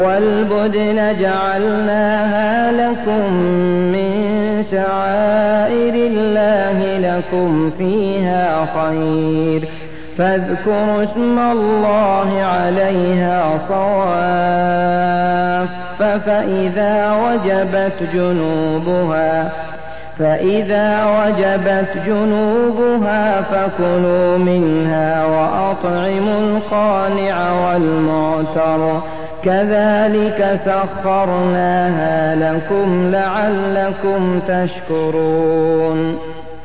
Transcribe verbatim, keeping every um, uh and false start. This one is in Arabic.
وَالْبُدْنَ جَعَلْنَاهَا لَكُم مِّن شَعَائِرِ اللَّهِ لَكُمْ فِيهَا خَيْرٌ فاذكروا اسم الله عليها صواف فإذا وجبت جنوبها فإذا وجبت جنوبها فكلوا منها وأطعموا القانع والمعتر كذلك سخرناها لكم لعلكم تشكرون